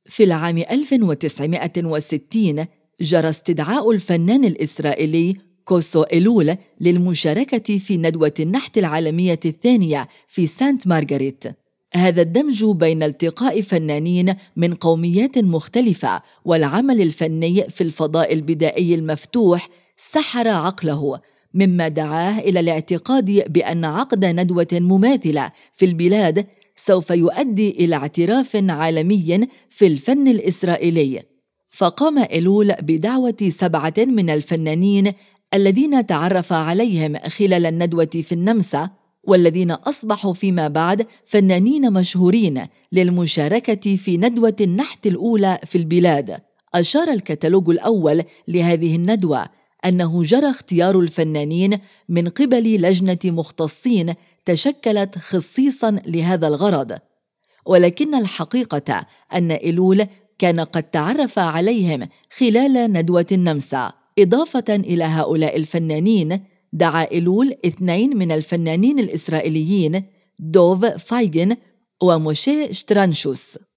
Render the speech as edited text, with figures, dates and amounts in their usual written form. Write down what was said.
في العام 1960 جرى استدعاء الفنان الإسرائيلي كوسو إيلول للمشاركة في ندوة النحت العالمية الثانية في سانت مارغريت. هذا الدمج بين التقاء فنانين من قوميات مختلفة والعمل الفني في الفضاء البدائي المفتوح سحر عقله، مما دعاه إلى الاعتقاد بأن عقد ندوة مماثلة في البلاد سوف يؤدي إلى اعتراف عالمي في الفن الإسرائيلي. فقام إيلول بدعوة 7 من الفنانين الذين تعرف عليهم خلال الندوة في النمسا، والذين أصبحوا فيما بعد فنانين مشهورين، للمشاركة في ندوة النحت الأولى في البلاد. أشار الكتالوج الأول لهذه الندوة أنه جرى اختيار الفنانين من قبل لجنة مختصين تشكلت خصيصاً لهذا الغرض، ولكن الحقيقة أن إيلول كان قد تعرف عليهم خلال ندوة النمسا. إضافة إلى هؤلاء الفنانين، دعا إيلول 2 من الفنانين الإسرائيليين، دوف فايغن وموشي شترانشوس.